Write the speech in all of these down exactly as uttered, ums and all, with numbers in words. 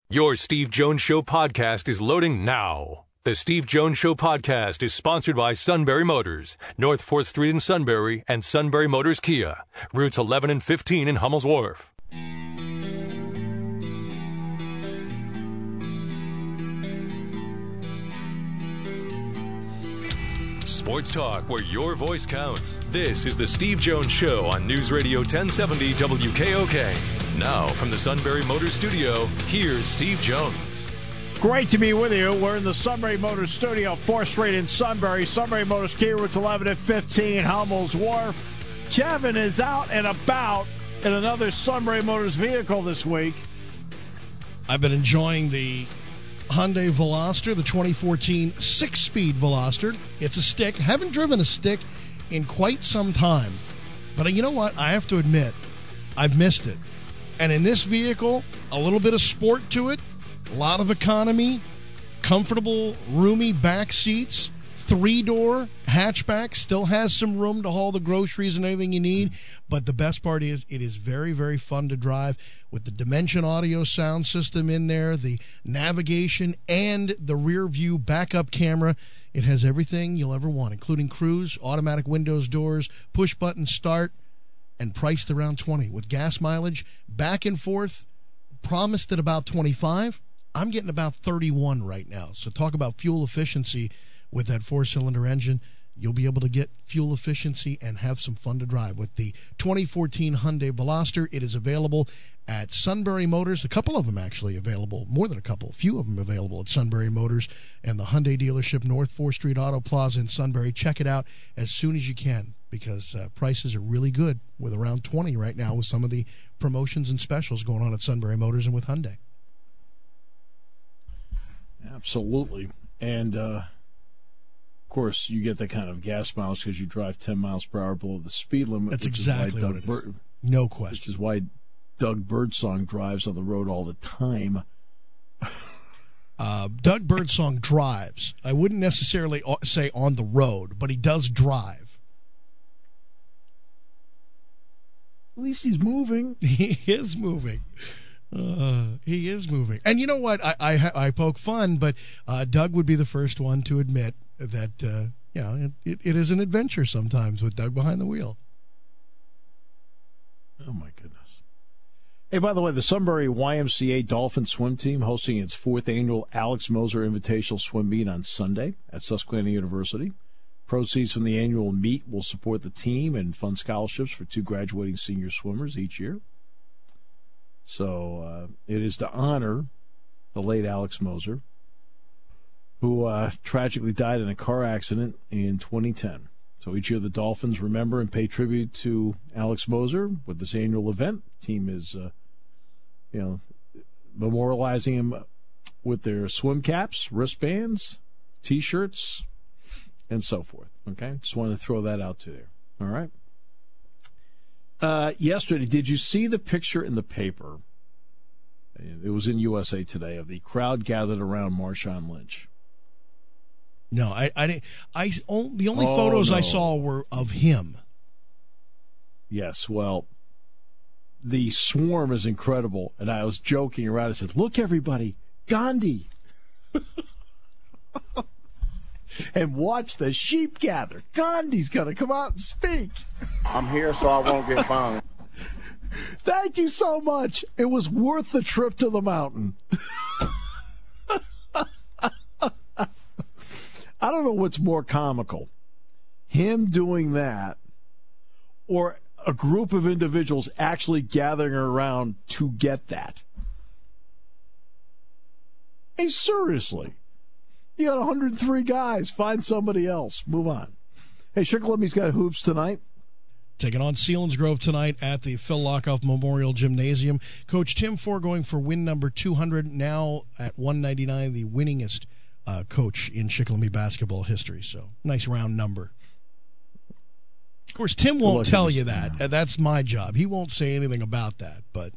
Your Steve Jones Show podcast is loading now. The Steve Jones Show podcast is sponsored by Sunbury Motors, North fourth Street in Sunbury, and Sunbury Motors Kia, routes eleven and fifteen in Hummel's Wharf. Sports talk where your voice counts. This is the Steve Jones Show on News Radio ten seventy W K O K. Now, from the Sunbury Motors studio, here's Steve Jones. Great to be with you. We're in the Sunbury Motors studio, fourth Street in Sunbury. Sunbury Motors Kia, routes eleven and fifteen, Hummel's Wharf. Kevin is out and about in another Sunbury Motors vehicle this week. I've been enjoying the Hyundai Veloster, the twenty fourteen six-speed Veloster. It's a stick. Haven't driven a stick in quite some time. But you know what? I have to admit, I've missed it. And in this vehicle, a little bit of sport to it, a lot of economy, comfortable, roomy back seats, three-door hatchback, still has some room to haul the groceries and anything you need. But the best part is it is very, very fun to drive with the Dimension audio sound system in there, the navigation, and the rear view backup camera. It has everything you'll ever want, including cruise, automatic windows, doors, push-button start, and priced around twenty. With gas mileage back and forth, promised at about twenty-five. I'm getting about thirty-one right now. So talk about fuel efficiency with that four-cylinder engine. You'll be able to get fuel efficiency and have some fun to drive with the twenty fourteen Hyundai Veloster. It is available at Sunbury Motors. A couple of them actually available, more than a couple, a few of them available at Sunbury Motors and the Hyundai dealership, North fourth Street Auto Plaza in Sunbury. Check it out as soon as you can because uh, prices are really good with around twenty right now with some of the promotions and specials going on at Sunbury Motors and with Hyundai. Absolutely. And, uh, of course, you get that kind of gas mileage because you drive ten miles per hour below the speed limit. That's exactly what it is. Bir- no question. Which is why Doug Birdsong drives on the road all the time. Uh, Doug Birdsong drives. I wouldn't necessarily say on the road, but he does drive. At least he's moving. He is moving. Uh, he is moving. And you know what? I I, I poke fun, but uh, Doug would be the first one to admit that uh, you know it, it is an adventure sometimes with Doug behind the wheel. Oh my goodness! Hey, by the way, the Sunbury Y M C A Dolphin Swim Team hosting its fourth annual Alex Moser Invitational Swim Meet on Sunday at Susquehanna University. Proceeds from the annual meet will support the team and fund scholarships for two graduating senior swimmers each year. So uh, it is to honor the late Alex Moser, who uh, tragically died in a car accident in twenty ten. So each year the Dolphins remember and pay tribute to Alex Moser with this annual event. The team is, uh, you know, memorializing him with their swim caps, wristbands, T-shirts, and so forth. Okay, just wanted to throw that out to there. All right. Uh, yesterday, did you see the picture in the paper? It was in U S A Today of the crowd gathered around Marshawn Lynch. No, I, I didn't. I the only oh, photos no. I saw were of him. Yes, well, the swarm is incredible, and I was joking around. I said, "Look, everybody, Gandhi." And watch the sheep gather. Gandhi's going to come out and speak. I'm here so I won't get fined. Thank you so much. It was worth the trip to the mountain. I don't know what's more comical, him doing that or a group of individuals actually gathering around to get that. Hey, seriously. You got one hundred three guys. Find somebody else. Move on. Hey, Shikellamy got hoops tonight. Taking on Selinsgrove tonight at the Phil Lockoff Memorial Gymnasium. Coach Tim Ford going for win number two hundred, now at one ninety-nine, the winningest uh, coach in Shikellamy basketball history. So, nice round number. Of course, Tim won't tell you that. Uh, That's my job. He won't say anything about that, but...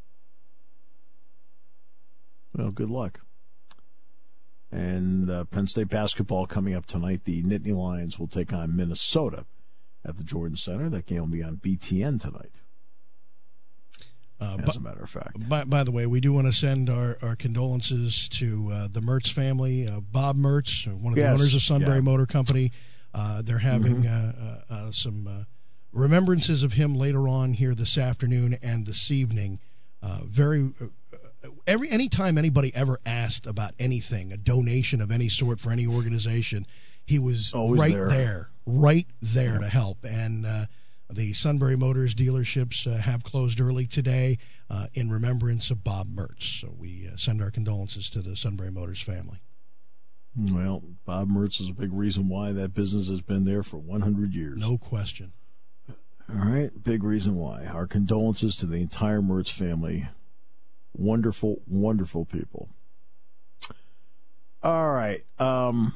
Well, good luck. And uh, Penn State basketball coming up tonight. The Nittany Lions will take on Minnesota at the Jordan Center. That game will be on B T N tonight. Uh, as a matter of fact. By, by the way, we do want to send our, our condolences to uh, the Mertz family. Uh, Bob Mertz, one of the yes. owners of Sunbury yeah. Motor Company. Uh, they're having mm-hmm. uh, uh, uh, some uh, remembrances of him later on here this afternoon and this evening. Uh, very uh, every anytime anybody ever asked about anything, a donation of any sort for any organization, he was Always right there. there, right there yeah. to help. And uh, the Sunbury Motors dealerships uh, have closed early today uh, in remembrance of Bob Mertz. So we uh, send our condolences to the Sunbury Motors family. Well, Bob Mertz is a big reason why that business has been there for one hundred years. No question. All right, big reason why. Our condolences to the entire Mertz family. Wonderful, wonderful people. All right. Um,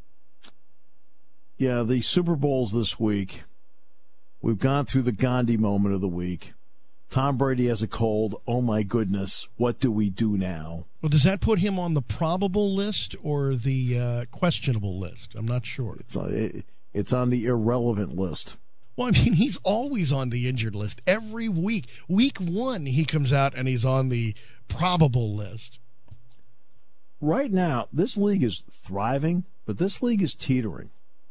yeah, the Super Bowls this week. We've gone through the Gandhi moment of the week. Tom Brady has a cold. Oh, my goodness. What do we do now? Well, does that put him on the probable list or the uh, questionable list? I'm not sure. It's on, it, it's on the irrelevant list. Well, I mean, he's always on the injured list every week. Week one, he comes out and he's on the probable list. Right now, this league is thriving, but this league is teetering.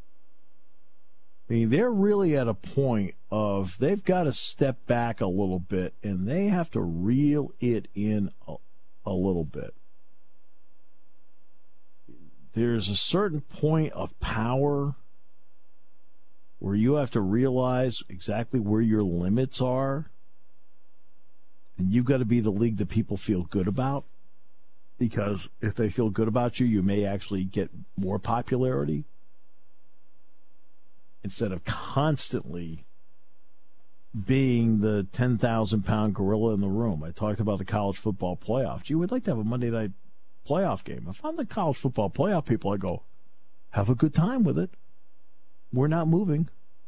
I mean, they're really at a point of they've got to step back a little bit, and they have to reel it in a, a little bit. There's a certain point of power where you have to realize exactly where your limits are, and you've got to be the league that people feel good about, because if they feel good about you, you may actually get more popularity instead of constantly being the ten thousand pound gorilla in the room. I talked about the college football playoff. Gee, we'd like to have a Monday night playoff game. If I'm the college football playoff people, I go, have a good time with it. We're not moving.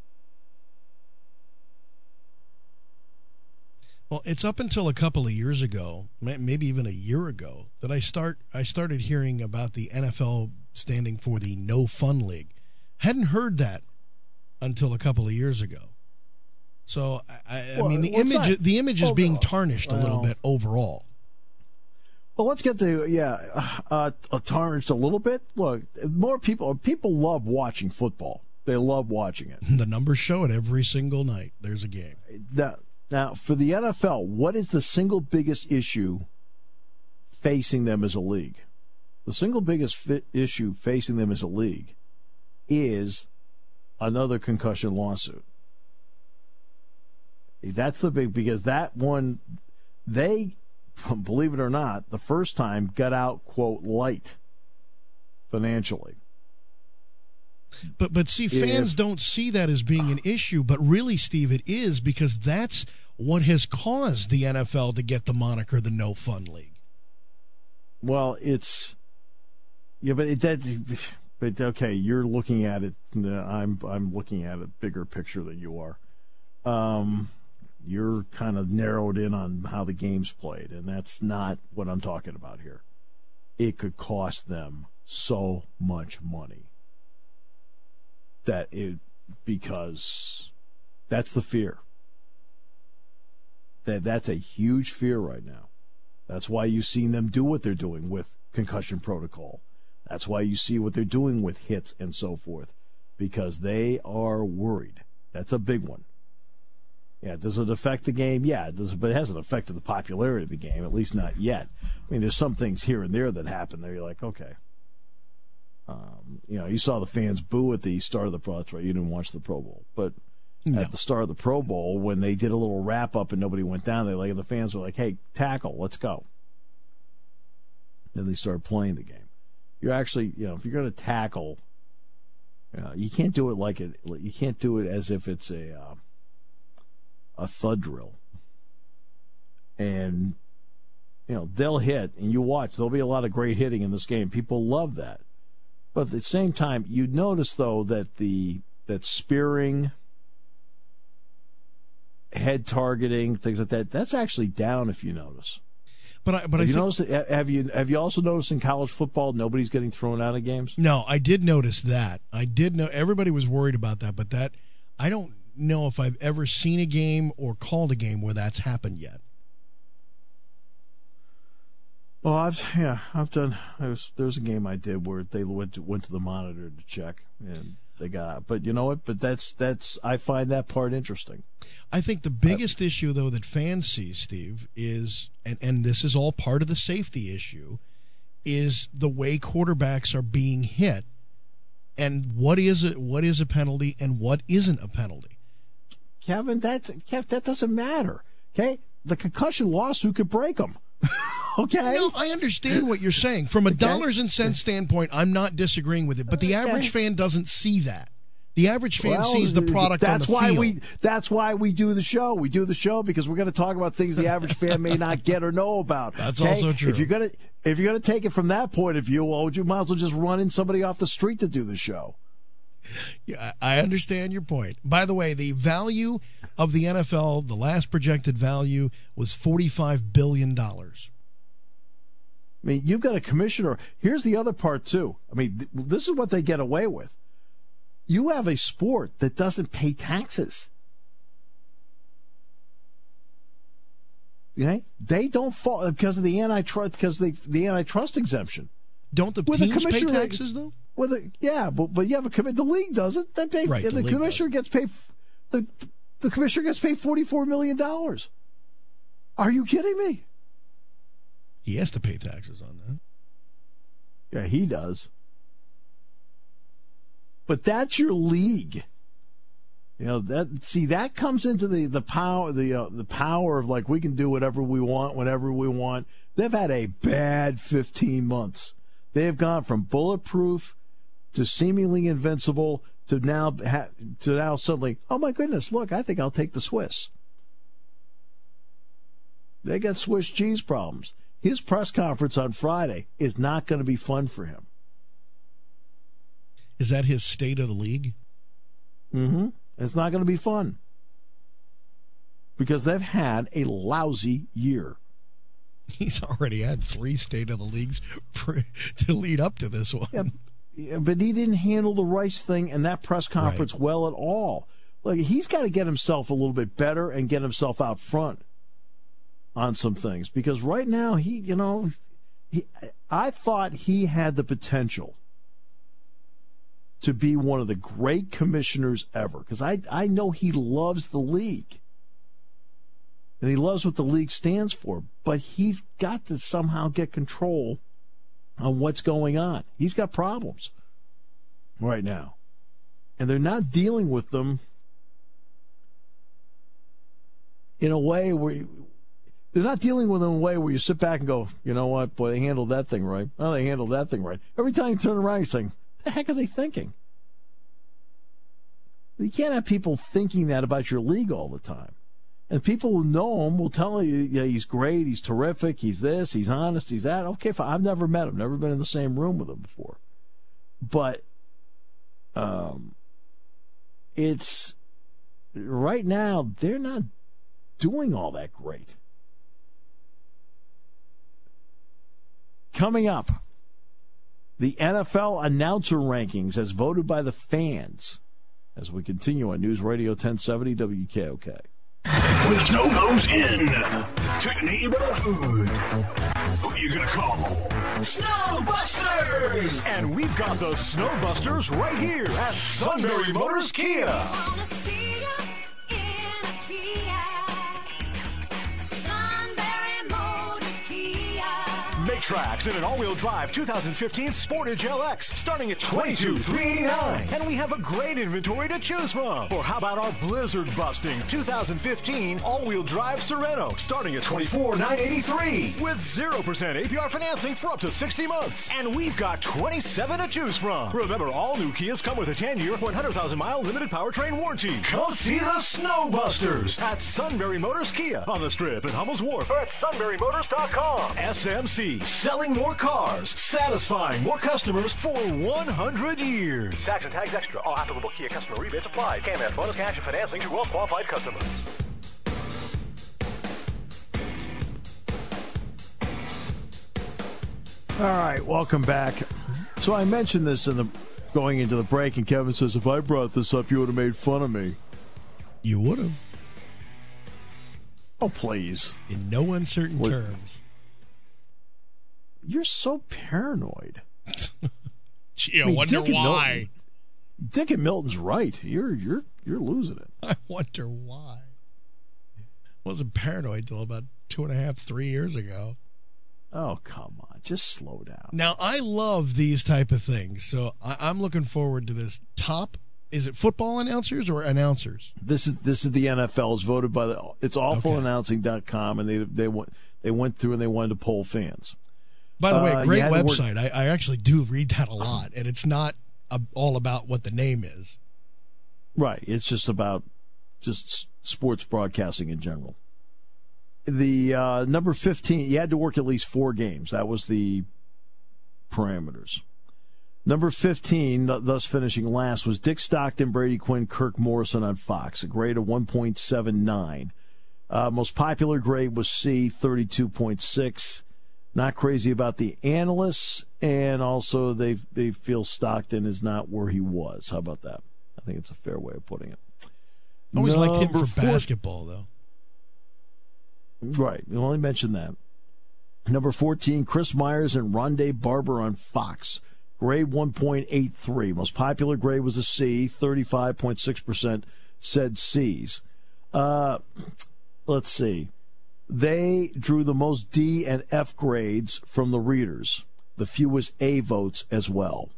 Well, it's up until a couple of years ago, maybe even a year ago, that I start I started hearing about the N F L standing for the No Fun League. Hadn't heard that until a couple of years ago. So I, I well, mean, the image image the image is well, being tarnished well, a little bit overall. Well, let's get to yeah, uh, tarnished a little bit. Look, more people people love watching football. They love watching it. The numbers show it every single night. There's a game. Now, now, for the N F L, what is the single biggest issue facing them as a league? The single biggest fi- issue facing them as a league is another concussion lawsuit. That's the big, because that one, they, believe it or not, the first time got out, quote, light financially. But but see, fans if, don't see that as being an issue, but really, Steve, it is, because that's what has caused the N F L to get the moniker the No Fun League. Well, it's yeah, but it, that, but okay, you're looking at it. I'm I'm looking at a bigger picture than you are. Um, you're kind of narrowed in on how the game's played, and that's not what I'm talking about here. It could cost them so much money. That it, because that's the fear. That that's a huge fear right now. That's why you've seen them do what they're doing with concussion protocol. That's why you see what they're doing with hits and so forth, because they are worried. That's a big one. Yeah, does it affect the game? Yeah, it does, but it hasn't affected the popularity of the game, at least not yet. I mean, there's some things here and there that happen there. You're like, okay. Um, you know, you saw the fans boo at the start of the Pro. That's right, you didn't watch the Pro Bowl, but no. At the start of the Pro Bowl, when they did a little wrap up and nobody went down, they like the fans were like, "Hey, tackle, let's go." Then they started playing the game. You're actually, you know, if you're going to tackle, you know, you can't do it like it. You can't do it as if it's a uh, a thud drill. And you know they'll hit, and you watch. There'll be a lot of great hitting in this game. People love that. But at the same time, you notice, though, that the that spearing, head targeting, things like that, that's actually down, if you notice. But I, but have I you think, noticed, have you have you also noticed in college football nobody's getting thrown out of games? No, I did notice that. I did know everybody was worried about that, but that I don't know if I've ever seen a game or called a game where that's happened yet. Well, I've yeah, I've done. There's there's a game I did where they went to, went to the monitor to check, and they got out. But you know what? But that's that's I find that part interesting. I think the biggest uh, issue, though, that fans see, Steve, is, and, and this is all part of the safety issue, is the way quarterbacks are being hit, and what is it? What is a penalty, and what isn't a penalty? Kevin, that Kev, that doesn't matter. Okay, the concussion lawsuit could break them. Okay. No, I understand what you're saying. From a okay. dollars and cents standpoint, I'm not disagreeing with it. But the okay. average fan doesn't see that. The average fan well, sees the product on the why field. We, that's why we do the show. We do the show because we're going to talk about things the average fan may not get or know about. That's okay? also true. If you're going to if you're going to take it from that point of view, well, you might as well just run in somebody off the street to do the show. Yeah, I understand your point. By the way, the value of the N F L, the last projected value was forty-five billion dollars. I mean, you've got a commissioner. Here's the other part, too. I mean, th- this is what they get away with. You have a sport that doesn't pay taxes. Okay? They don't fall because of the antitrust because of the, the antitrust exemption. Don't the with teams pay taxes, though? With a, yeah, but but you have a commit. The league doesn't. They pay. Right, the, the the commissioner doesn't. gets paid. The the commissioner gets paid forty-four million dollars. Are you kidding me? He has to pay taxes on that. Yeah, he does. But that's your league. You know that. See, that comes into the the power the uh, the power of like we can do whatever we want whenever we want. They've had a bad fifteen months. They have gone from bulletproof to seemingly invincible to now ha- to now suddenly. Oh my goodness! Look, I think I'll take the Swiss. They got Swiss cheese problems. His press conference on Friday is not going to be fun for him. Is that his state of the league? Mm-hmm. It's not going to be fun because they've had a lousy year. He's already had three state of the leagues to lead up to this one. Yeah, yeah, but he didn't handle the Rice thing and that press conference right. well at all. Like he's got to get himself a little bit better and get himself out front on some things because right now he, you know, he, I thought he had the potential to be one of the great commissioners ever because I I know he loves the league and he loves what the league stands for, but he's got to somehow get control on what's going on. He's got problems right now, and they're not dealing with them in a way where you, they're not dealing with them in a way where you sit back and go, you know what, boy, they handled that thing right. Oh, they handled that thing right. Every time you turn around, you're saying, the heck are they thinking? You can't have people thinking that about your league all the time. And people who know him will tell you, yeah, he's great, he's terrific, he's this, he's honest, he's that. Okay, fine. I've never met him, never been in the same room with him before. But um, it's right now, they're not doing all that great. Coming up, the N F L announcer rankings as voted by the fans as we continue on News Radio ten seventy W K O K. When the snow goes in to your neighborhood, who you gonna call? Snowbusters! And we've got the Snowbusters right here at Sunbury Motors Kia. Make tracks in an all-wheel drive two thousand fifteen Sportage L X starting at twenty-two thousand three hundred eighty-nine dollars. And we have a great inventory to choose from. Or how about our blizzard-busting two thousand fifteen all-wheel drive Sereno starting at twenty-four thousand nine hundred eighty-three dollars with zero percent A P R financing for up to sixty months. And we've got twenty-seven to choose from. Remember, all new Kias come with a ten-year, one hundred thousand mile limited powertrain warranty. Come see the Snowbusters at Sunbury Motors Kia on the Strip at Hummel's Wharf or at sunbury motors dot com. S M C. Selling more cars, satisfying more customers for one hundred years. Tax and tags extra. All applicable Kia customer rebates applied. Can-F bonus cash and financing to well-qualified customers. All right, welcome back. So I mentioned this in the going into the break, and Kevin says, if I brought this up, you would have made fun of me. You would have. Oh, please. In no uncertain what? terms. You're so paranoid. Gee, I, I mean, wonder Dick and why. Milton, Dick and Milton's right. You're you're you're losing it. I wonder why. Wasn't paranoid till about two and a half, three years ago. Oh, come on. Just slow down. Now, I love these type of things, so I, I'm looking forward to this. Top, is it football announcers or announcers? This is this is the N F L. It's voted by the it's awful announcing dot com, and they they went they went through and they wanted to poll fans. By the way, Uh, great you had to work- website. I, I actually do read that a lot, and it's not a, all about what the name is. Right. It's just about just s- sports broadcasting in general. The uh, number fifteen, you had to work at least four games. That was the parameters. Number fifteen, th- thus finishing last, was Dick Stockton, Brady Quinn, Kirk Morrison on Fox, a grade of one point seven nine. Uh, most popular grade was C, thirty-two point six. Not crazy about the analysts, and also they they feel Stockton is not where he was. How about that? I think it's a fair way of putting it. Always liked him Number for four- basketball, though. Right. We only mentioned that. Number fourteen, Chris Myers and Rondé Barber on Fox. Grade one point eight three. Most popular grade was a C. thirty-five point six percent said C's. Uh, let's see. They drew the most D and F grades from the readers. The fewest A votes as well.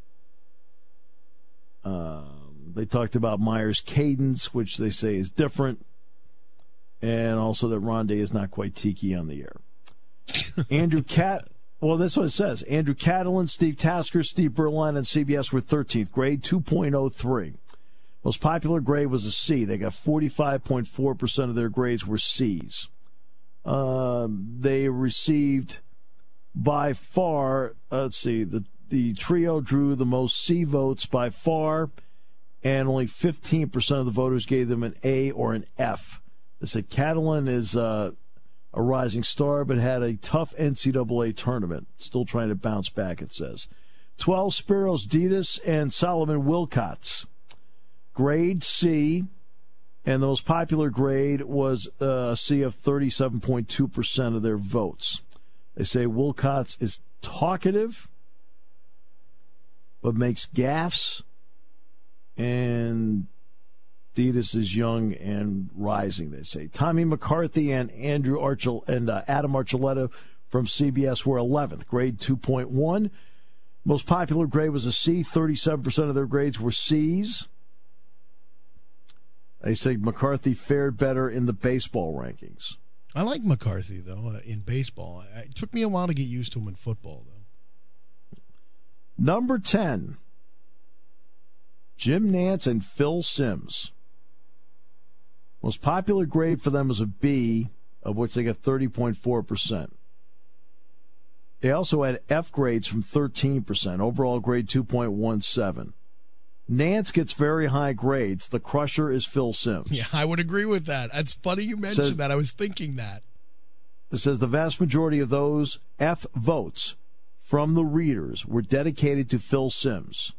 Um, they talked about Myers' cadence, which they say is different. And also that Rondé is not quite tiki on the air. Andrew Cat, well, that's what it says. Andrew Catalan, Steve Tasker, Steve Berline, and C B S were thirteenth grade, two point oh three. Most popular grade was a C. They got forty-five point four percent of their grades were C's. Uh, they received by far, uh, let's see, the, the trio drew the most C votes by far, and only fifteen percent of the voters gave them an A or an F. They said Catalan is uh, a rising star, but had a tough N C double A tournament. Still trying to bounce back, it says. twelve, Spiros Ditas and Solomon Wilcots. Grade C, and the most popular grade was a C of thirty-seven point two percent of their votes. They say Wilcots is talkative, but makes gaffes, and Ditas is young and rising, they say. Tommy McCarthy and Andrew Archel and uh, Adam Archuleta from C B S were eleventh, grade two point one. Most popular grade was a C. thirty-seven percent of their grades were C's. They say McCarthy fared better in the baseball rankings. I like McCarthy, though, uh, in baseball. It took me a while to get used to him in football, though. Number ten, Jim Nantz and Phil Simms. Most popular grade for them was a B, of which they got thirty point four percent. They also had F grades from thirteen percent. Overall grade two point one seven. Nance gets very high grades. The crusher is Phil Simms. Yeah, I would agree with that. It's funny you mentioned Says- that. I was thinking that. It says the vast majority of those F votes from the readers were dedicated to Phil Simms.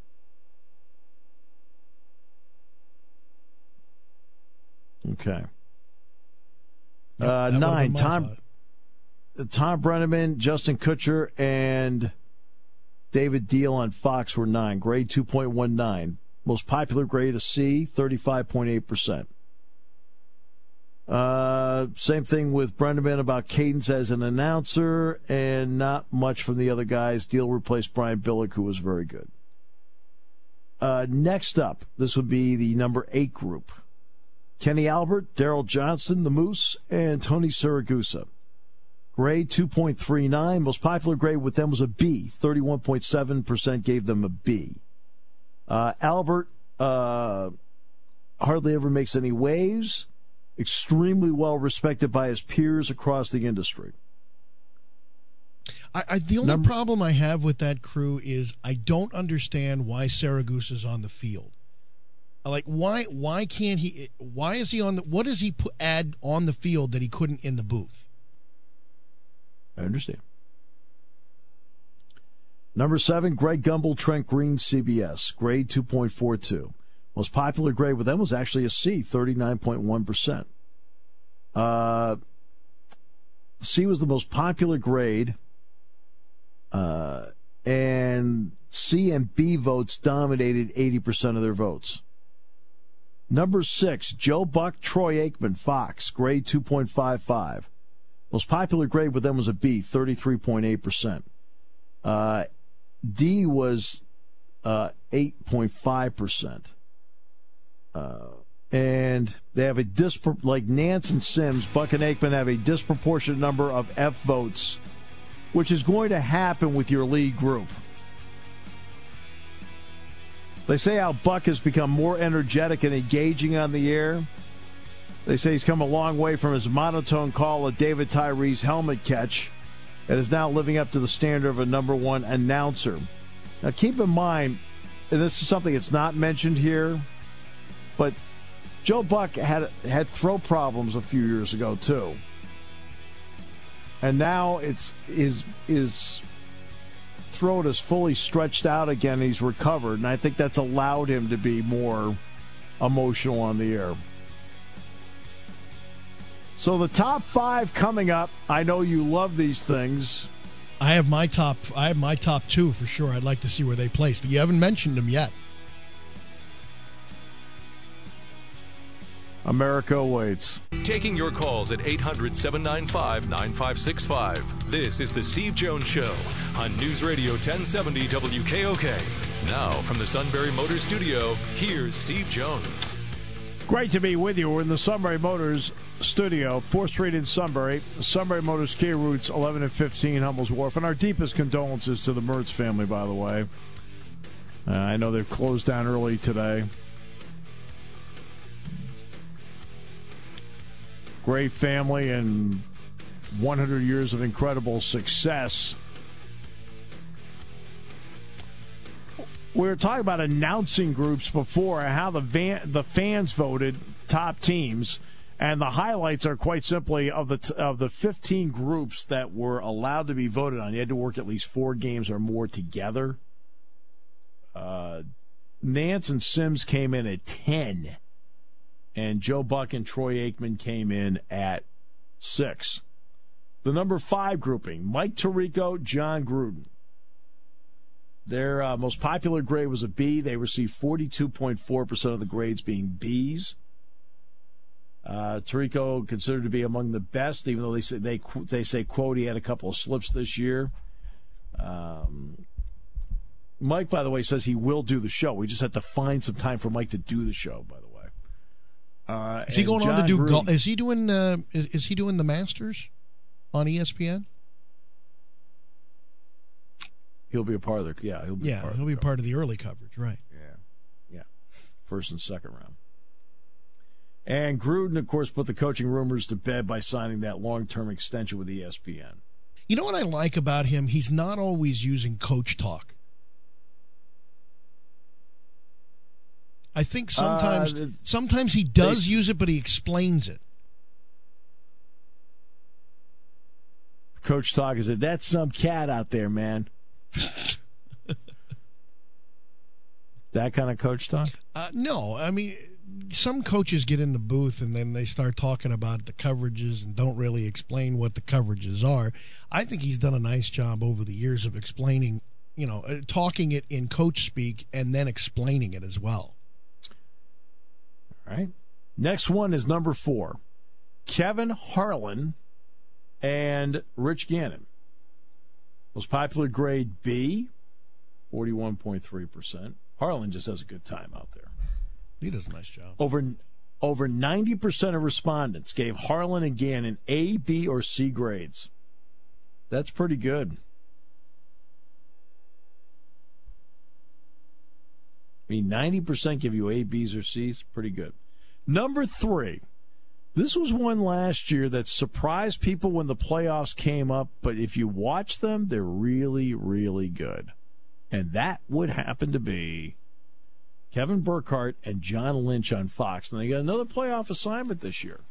Okay. Yep, uh, that would've nine, been my Tom thought. Tom Brenneman, Justin Kutcher, and David Deal on Fox were nine. Grade two point one nine. Most popular grade a C, thirty-five point eight percent. Uh, same thing with Brenneman about cadence as an announcer, and not much from the other guys. Deal replaced Brian Billick, who was very good. Uh, next up, this would be the number eight group. Kenny Albert, Daryl Johnston, the Moose, and Tony Siragusa. Grade two point three nine. Most popular grade with them was a B. thirty-one point seven percent gave them a B. Uh, Albert uh, hardly ever makes any waves. Extremely well respected by his peers across the industry. I, I, the only Number- problem I have with that crew is I don't understand why Saragusa's on the field. Like, why why can't he? Why is he on the? What does he put, add on the field that he couldn't in the booth? I understand. Number seven, Greg Gumbel, Trent Green, C B S. Grade two point four two. Most popular grade with them was actually a C, thirty-nine point one percent. Uh, C was the most popular grade Uh, and C and B votes dominated eighty percent of their votes. Number six, Joe Buck, Troy Aikman, Fox, grade two point five five. Most popular grade with them was a B, thirty-three point eight percent. Uh, D was uh, eight point five percent. Uh, and they have a dispro- like Nance and Sims, Buck and Aikman have a disproportionate number of F votes, which is going to happen with your lead group. They say how Buck has become more energetic and engaging on the air. They say he's come a long way from his monotone call of David Tyree's helmet catch and is now living up to the standard of a number one announcer. Now keep in mind, and this is something that's not mentioned here, but Joe Buck had had throw problems a few years ago too. And now it's his his throat is fully stretched out again. He's recovered, and I think that's allowed him to be more emotional on the air. So the top five coming up. I know you love these things. I have my top. I have my top two for sure. I'd like to see where they placed. You haven't mentioned them yet. America waits. Taking your calls at eight hundred, seven nine five, nine five six five. This is the Steve Jones Show on News Radio ten seventy W K O K. Now from the Sunbury Motors studio, here's Steve Jones. Great to be with you. We're in the Sunbury Motors studio, fourth Street in Sunbury. Sunbury Motors Kia routes eleven and fifteen, Hummel's Wharf. And our deepest condolences to the Mertz family, by the way. Uh, I know they've closed down early today. Great family and one hundred years of incredible success. We were talking about announcing groups before and how the van, the fans voted top teams, and the highlights are quite simply of the t- of the fifteen groups that were allowed to be voted on. You had to work at least four games or more together. Uh, Nance and Sims came in at ten. And Joe Buck and Troy Aikman came in at six. The number five grouping, Mike Tirico, John Gruden. Their uh, most popular grade was a B. They received forty-two point four percent of the grades being Bs. Uh, Tirico considered to be among the best, even though they say, they, they say, quote, he had a couple of slips this year. Um, Mike, by the way, says he will do the show. We just have to find some time for Mike to do the show, by the way. Uh, is he going John on to do Gruden, golf? Is he doing? Uh, is, is he doing the Masters on E S P N? He'll be a part of the yeah. He'll be yeah, a part he'll of be the part of the early coverage, right? Yeah, yeah. First and second round. And Gruden, of course, put the coaching rumors to bed by signing that long-term extension with E S P N. You know what I like about him? He's not always using coach talk. I think sometimes uh, sometimes he does they, use it, but he explains it. Coach talk is it? That's some cat out there, man. That kind of coach talk? Uh, no, I mean, some coaches get in the booth and then they start talking about the coverages and don't really explain what the coverages are. I think he's done a nice job over the years of explaining, you know, uh, talking it in coach speak and then explaining it as well. All right. Next one is number four. Kevin Harlan and Rich Gannon. Most popular grade B, forty-one point three percent. Harlan just has a good time out there. He does a nice job. Over over ninety percent of respondents gave Harlan and Gannon A, B, or C grades. That's pretty good. I mean, ninety percent give you A, B's, or C's. Pretty good. Number three. This was one last year that surprised people when the playoffs came up, but if you watch them, they're really, really good. And that would happen to be Kevin Burkhardt and John Lynch on Fox. And they got another playoff assignment this year.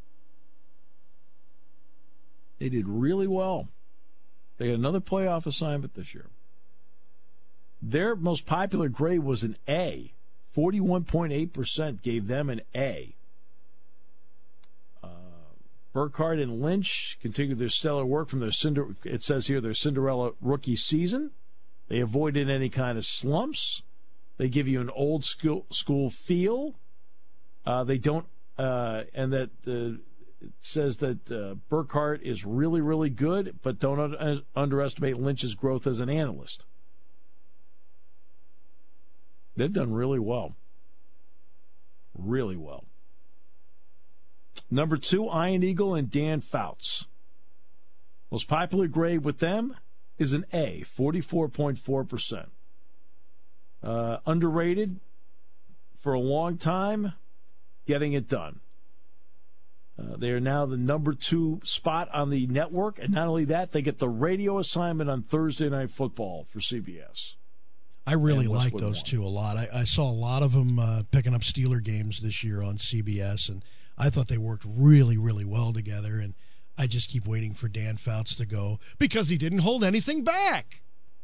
They did really well. They got another playoff assignment this year. Their most popular grade was an A. forty-one point eight percent gave them an A. Burkhardt and Lynch continue their stellar work from their Cinder. It says here their Cinderella rookie season. They avoided any kind of slumps. They give you an old school school feel. Uh, they don't, uh, and that uh, it says that uh, Burkhardt is really, really good, but don't un- underestimate Lynch's growth as an analyst. They've done really well. Really well. Number two, Iron Eagle and Dan Fouts. Most popular grade with them is an A, forty-four point four percent. Uh, underrated for a long time, getting it done. Uh, they are now the number two spot on the network, and not only that, they get the radio assignment on Thursday Night Football for C B S. I really like those two a lot. I, I saw a lot of them uh, picking up Steeler games this year on C B S, and I thought they worked really, really well together, and I just keep waiting for Dan Fouts to go because he didn't hold anything back.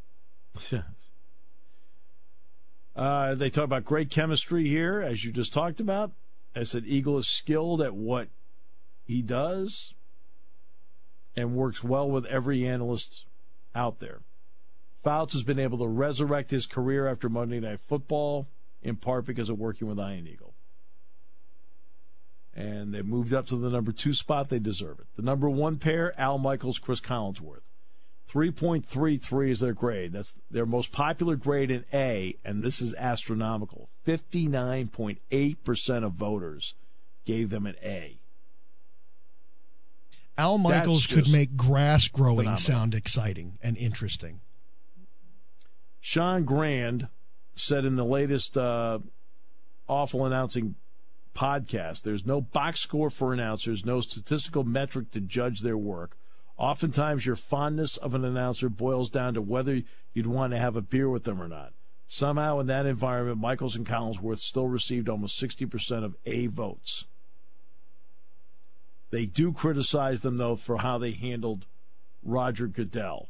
uh, they talk about great chemistry here, as you just talked about. I said Eagle is skilled at what he does and works well with every analyst out there. Fouts has been able to resurrect his career after Monday Night Football, in part because of working with Iron Eagle. And they moved up to the number two spot. They deserve it. The number one pair, Al Michaels, Chris Collinsworth. three point three three is their grade. That's their most popular grade in A, and this is astronomical. fifty-nine point eight percent of voters gave them an A. Al Michaels could make grass growing phenomenal. Sound exciting and interesting. Sean Grand said in the latest uh, Awful Announcing podcast, there's no box score for announcers, no statistical metric to judge their work. Oftentimes, your fondness of an announcer boils down to whether you'd want to have a beer with them or not. Somehow, in that environment, Michaels and Collinsworth still received almost sixty percent of A votes. They do criticize them, though, for how they handled Roger Goodell.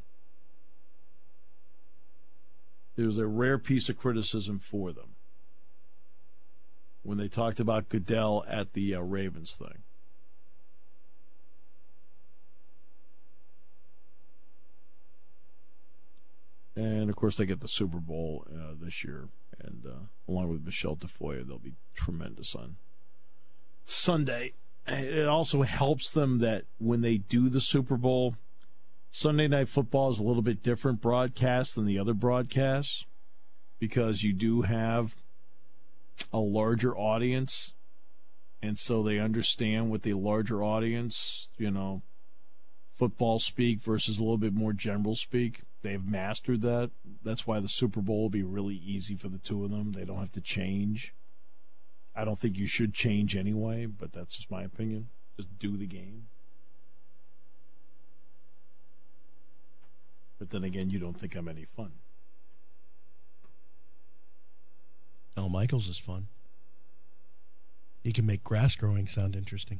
It was a rare piece of criticism for them when they talked about Goodell at the uh, Ravens thing. And, of course, they get the Super Bowl uh, this year. And uh, along with Michelle Tafoya, they'll be tremendous on Sunday. It also helps them that when they do the Super Bowl, Sunday Night Football is a little bit different broadcast than the other broadcasts because you do have a larger audience, and so they understand with the larger audience, you know, football speak versus a little bit more general speak. They've mastered that. That's why the Super Bowl will be really easy for the two of them. They don't have to change. I don't think you should change anyway, but that's just my opinion. Just do the game. But then again, you don't think I'm any fun. Al Michaels is fun. He can make grass growing sound interesting.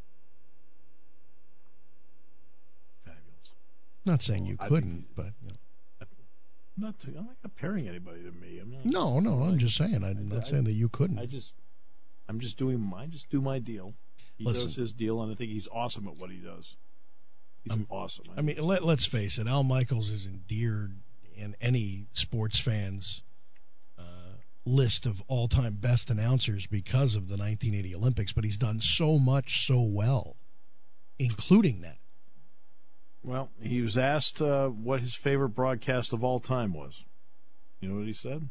Fabulous. Not saying you well, couldn't, but you know. I'm not. I'm not comparing anybody to me. I'm not, no, no. I'm like, just saying. I'm not I, saying that you couldn't. I just, I'm just doing. I just do my deal. He Listen, does his deal, and I think he's awesome at what he does. He's um, awesome. I, I mean, let, let's face it. Al Michaels is endeared in any sports fan's uh, list of all-time best announcers because of the nineteen eighty Olympics, but he's done so much so well, including that. Well, he was asked uh, what his favorite broadcast of all time was. You know what he said?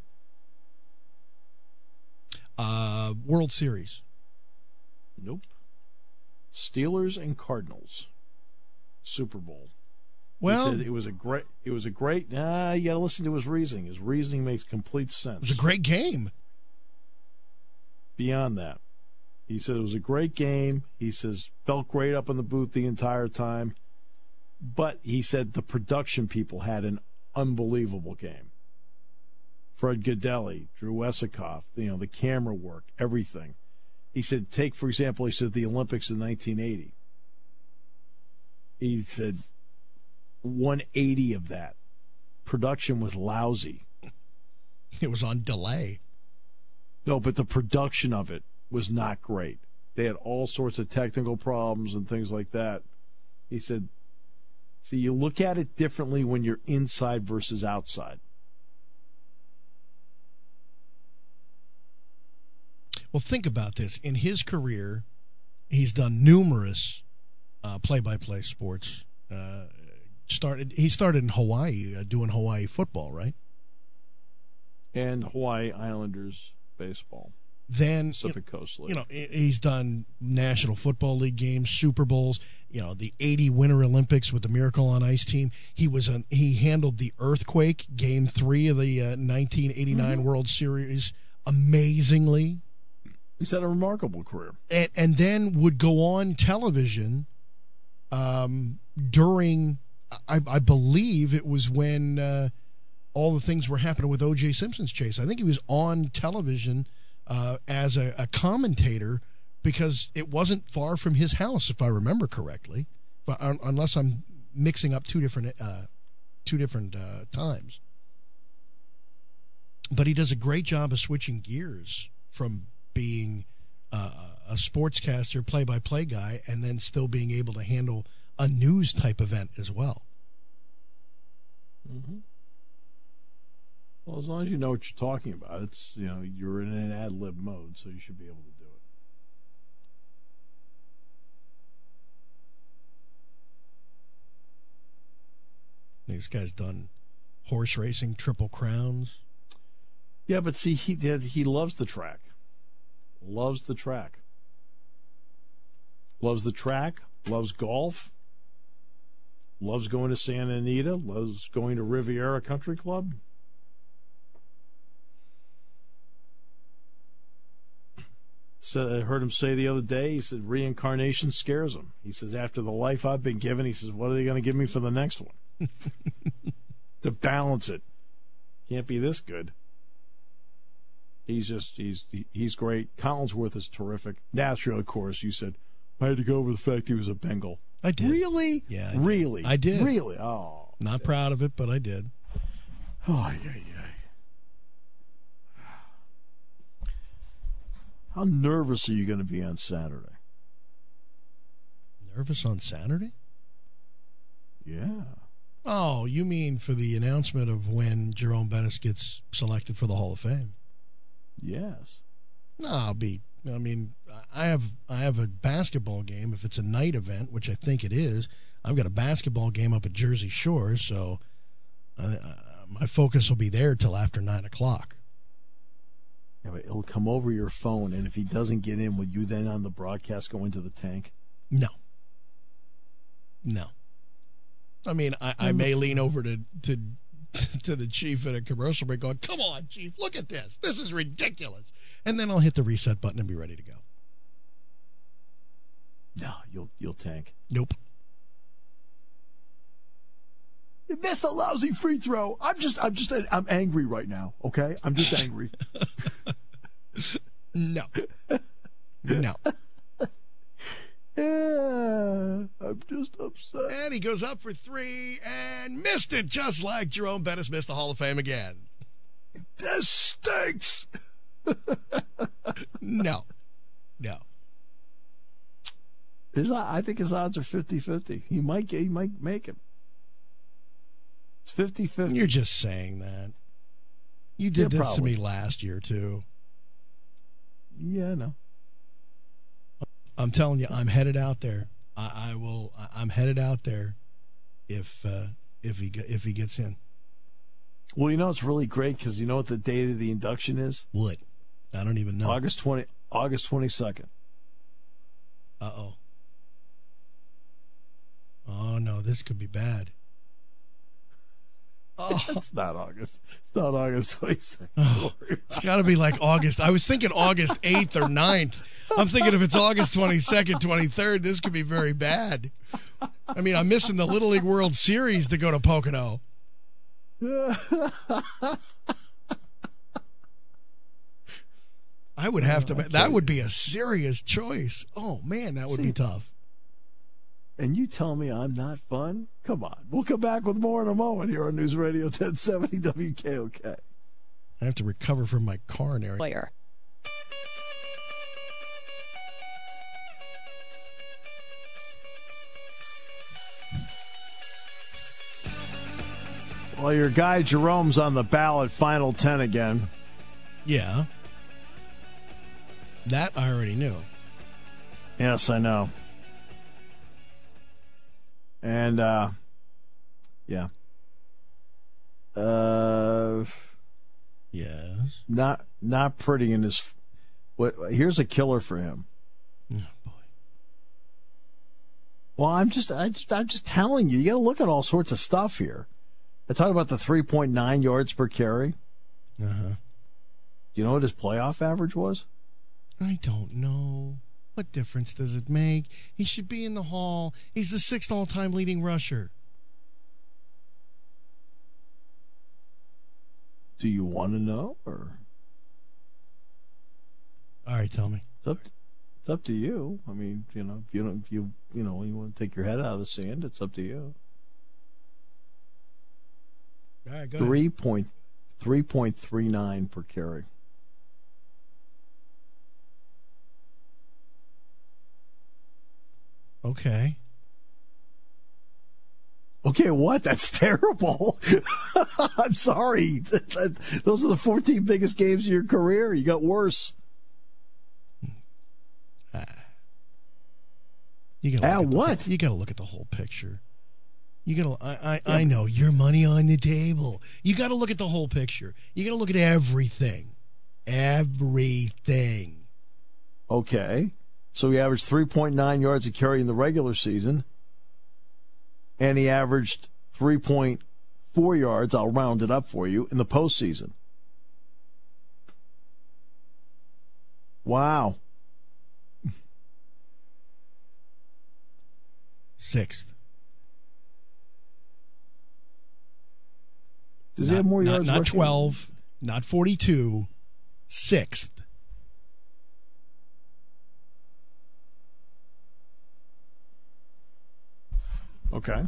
Uh, World Series. Nope. Steelers and Cardinals. Super Bowl. Well, he said it was a great. It was a great. Nah, you got to listen to his reasoning. His reasoning makes complete sense. It was a great game. Beyond that, he said it was a great game. He says felt great up in the booth the entire time, but he said the production people had an unbelievable game. Fred Gaudelli, Drew Esikoff, you know, the camera work, everything. He said, take for example, he said the Olympics in nineteen eighty. He said one eighty of that production was lousy. It was on delay. No, but the production of it was not great. they had all sorts of technical problems and things like that. He said, see, you look at it differently when you're inside versus outside. Well, think about this. In his career, he's done numerous uh, play-by-play sports. Uh, started He started in Hawaii, uh, doing Hawaii football, right? And Hawaii Islanders baseball. Then, Pacific Coast League. You know, he's done National Football League games, Super Bowls, you know, the eighty Winter Olympics with the Miracle on Ice team. He was a, he handled the earthquake, game three of the uh, nineteen eighty-nine mm-hmm. World Series amazingly. He's had a remarkable career. And, and then would go on television um, during, I, I believe it was when uh, all the things were happening with O J Simpson's case. I think he was on television Uh, as a, a commentator because it wasn't far from his house, if I remember correctly, but un- unless I'm mixing up two different uh, two different uh, times. But he does a great job of switching gears from being uh, a sportscaster, play-by-play guy, and then still being able to handle a news type event as well. Mm-hmm. Well, as long as you know what you're talking about, it's, you know, you're in an ad-lib mode, so you should be able to do it. This guy's done horse racing, Triple Crowns. Yeah, but see, he he loves the track. Loves the track. Loves the track, loves golf, loves going to Santa Anita, loves going to Riviera Country Club. So I heard him say the other day, he said reincarnation scares him. He says, after the life I've been given, he says, what are they going to give me for the next one? To balance it. Can't be this good. He's just, he's he's great. Collinsworth is terrific. Naturally, of course, you said, I had to go over the fact he was a Bengal. I did. Really? Yeah. I did. Really? I did. Really? Oh. Not proud of it, but I did. Oh, yeah, yeah. How nervous are you going to be on Saturday? Nervous on Saturday? Yeah. Oh, you mean for the announcement of when Jerome Bettis gets selected for the Hall of Fame? Yes. No, I'll be. I mean, I have I have a basketball game. If it's a night event, which I think it is, I've got a basketball game up at Jersey Shore, so uh, my focus will be there till after nine o'clock. Yeah, but it'll come over your phone, and if he doesn't get in, will you then on the broadcast go into the tank? No. No. I mean, I, I may lean over to, to to the chief at a commercial break going, come on, chief, look at this. This is ridiculous. And then I'll hit the reset button and be ready to go. No, you'll you'll tank. Nope. You missed a lousy free throw. I'm just, I'm just, I'm angry right now. Okay, I'm just angry. No, no. Yeah, I'm just upset. And he goes up for three and missed it, just like Jerome Bettis missed the Hall of Fame again. This stinks. No, no. His, I think his odds are fifty-fifty. He might, he might make it. It's fifty-fifty. You're just saying that. You did yeah, this probably. to me last year, too. Yeah, I know. I'm telling you, I'm headed out there. I, I will. I, I'm headed out there if uh, if he if he gets in. Well, you know it's really great because you know what the date of the induction is? What? I don't even know. August twenty, August twenty-second. Uh oh. Oh no, this could be bad. Oh, it's not August. It's not August twenty-second. Oh, it's got to be like August. I was thinking August eighth or ninth. I'm thinking if it's August twenty-second, twenty-third, this could be very bad. I mean, I'm missing the Little League World Series to go to Pocono. I would have to. That would be a serious choice. Oh man, that would See, be tough. And you tell me I'm not fun? Come on. We'll come back with more in a moment here on News Radio ten seventy W K O K. I have to recover from my coronary. Player. Well, your guy Jerome's on the ballot, final ten again. Yeah. That I already knew. Yes, I know. And, uh, yeah. Uh, yes. Not not pretty in his. What? Here's a killer for him. Oh, boy. Well, I'm just, I, I'm just telling you. You got to look at all sorts of stuff here. I talked about the three point nine yards per carry. Uh huh. Do you know what his playoff average was? I don't know. What difference does it make? He should be in the Hall. He's the sixth all-time leading rusher. Do you want to know, or? All right, tell me. It's up. To, it's up to you. I mean, you know, if you don't, if you, you know, you want to take your head out of the sand, it's up to you. All right, go Three point, three point three nine per carry. Okay. Okay, what? That's terrible. I'm sorry. Those are the fourteen biggest games of your career. You got worse. Ah. You gotta Ah, look at the what? whole- you got to look at the whole picture. You got to. I. I, I know your money on the table. You got to look at the whole picture. You got to look at everything. Everything. Okay. So he averaged three point nine yards a carry in the regular season, and he averaged three point four yards, I'll round it up for you, in the postseason. Wow. Sixth. Does not, he have more not, yards? Not rushing? twelve, not forty-two. Sixth. Okay.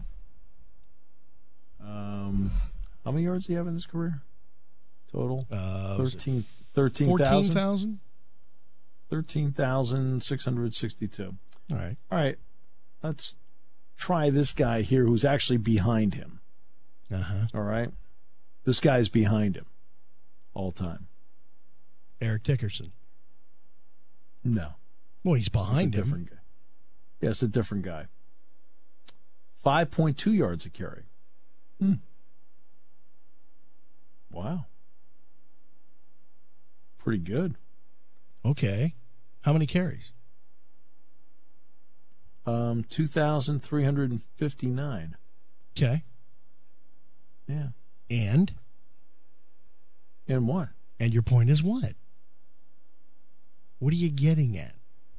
Um, how many yards do you have in his career? Total? Uh, thirteen thousand? fourteen thousand? thirteen thousand six hundred sixty-two. All right. All right. Let's try this guy here who's actually behind him. Uh-huh. All right? This guy's behind him all time. Eric Dickerson. No. Well, he's behind It's a him. different guy. Yeah, it's a different guy. five point two yards a carry. Hmm. Wow. Pretty good. Okay. How many carries? Um, two thousand three hundred fifty-nine. Okay. Yeah. And? And what? And your point is what? What are you getting at?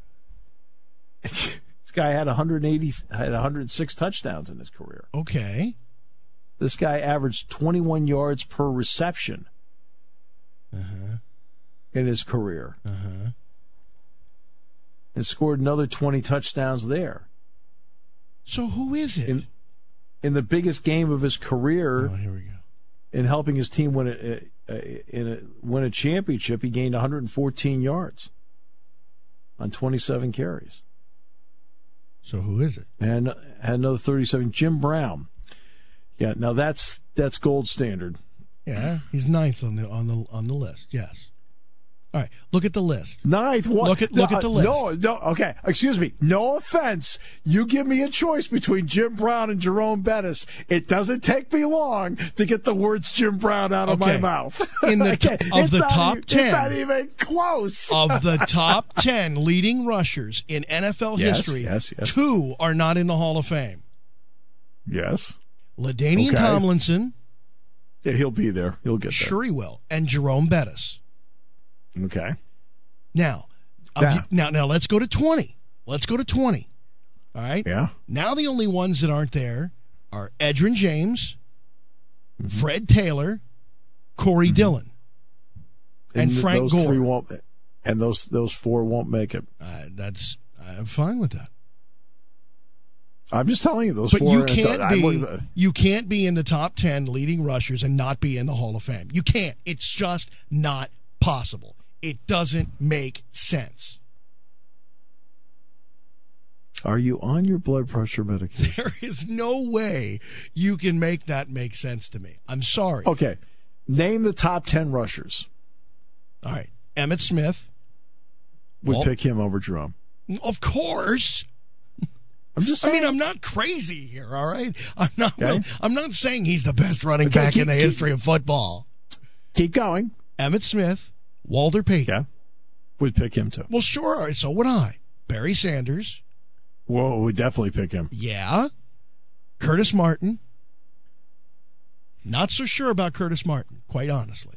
This guy had one hundred eighty, had one hundred six touchdowns in his career. Okay. This guy averaged twenty-one yards per reception Uh-huh. in his career. Uh-huh. And scored another twenty touchdowns there. So who is it? In, in the biggest game of his career, oh, here we go. in helping his team win a, a, in a, win a championship, he gained one hundred fourteen yards on twenty-seven carries. So who is it? And had another thirty-seven. Jim Brown. Yeah, now that's that's gold standard. Yeah, he's ninth on the on the on the list. Yes. All right, look at the list. Ninth. What? Look at look no, at the list. No, no. Okay, excuse me. No offense. You give me a choice between Jim Brown and Jerome Bettis. It doesn't take me long to get the words Jim Brown out of Okay. my mouth. In the Okay, t- of it's the not top even- ten. it's not even close. Of the top ten leading rushers in N F L Yes, history, yes, yes. two are not in the Hall of Fame. Yes. LaDainian Okay. Tomlinson, Yeah, he'll be there. He'll get there. sure he will, and Jerome Bettis. Okay. Now, of Yeah. you- now, now let's go to twenty. Let's go to twenty. All right. Yeah. Now the only ones that aren't there are Edgerrin James, Mm-hmm. Fred Taylor, Corey Dillon, and, th- Frank those Gore. Three won't, and those those four won't make it. Uh, that's I'm fine with that. I'm just telling you, those But four. you can't I look be at the- you can't be in the top ten leading rushers and not be in the Hall of Fame. You can't. It's just not possible. It doesn't make sense. Are you on your blood pressure medication? There is no way you can make that make sense to me. I'm sorry. Okay. Name the top ten rushers. All right. Emmitt Smith. Would Walt- pick him over Jerome. Of course. I'm just I saying. mean, I'm not crazy here, all right? I'm not Okay. I'm not saying he's the best running Okay, back keep- in the keep- history of football. Keep going. Emmitt Smith, Walter Payton. Yeah. Would pick him too. Well, sure. All right, so would I. Barry Sanders. Whoa, would definitely pick him. Yeah. Curtis Martin. Not so sure about Curtis Martin, quite honestly.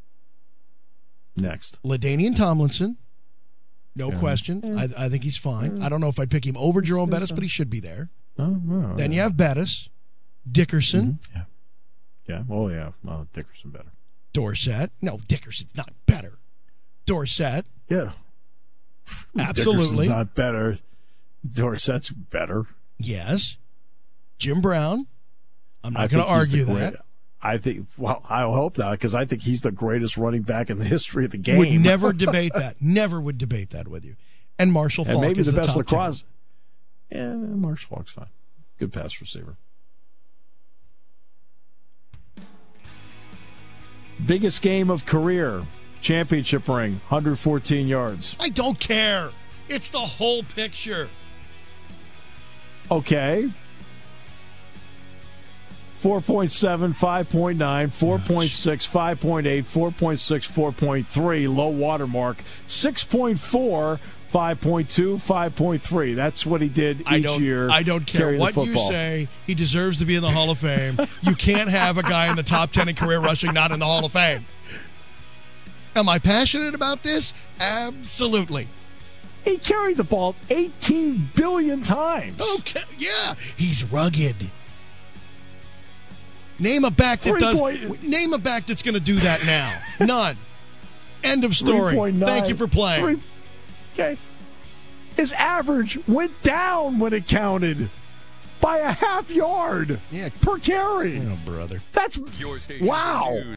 Next. LaDainian Tomlinson. No Yeah. question. I, I think he's fine. I don't know if I'd pick him over Jerome Bettis, but he should be there. Oh, no. Then you have Bettis, Dickerson, Yeah. Yeah. Oh, yeah. Well, Dickerson better. Dorsett. No, Dickerson's not better. Dorsett. Yeah. Absolutely. Dickerson's not better. Dorsett's better. Yes. Jim Brown. I'm I not going think to he's the argue great- that. I think, well, I hope not, because I think he's the greatest running back in the history of the game. Would never debate that. Never would debate that with you. And Marshall and Faulk maybe is the the best top lacrosse. Yeah, Marshall Faulk's fine. Good pass receiver. Biggest game of career. Championship ring, one hundred fourteen yards. ten. I don't care. It's the whole picture. Okay. four point seven, five point nine, four point six, five point eight, four point six, four point three, low water mark, six point four, five point two, five point three. That's what he did each I don't, year. I don't care carrying what the you football. say. He deserves to be in the Hall of Fame. You can't have a guy in the top ten in career rushing not in the Hall of Fame. Am I passionate about this? Absolutely. He carried the ball eighteen billion times. Okay, yeah, he's rugged. Name a back that Three does. point- Name a back that's going to do that now. None. End of story. three point nine. Thank you for playing. Three, okay. His average went down when it counted by a half yard Yeah. per carry. Oh, brother. That's Your station wow. for news.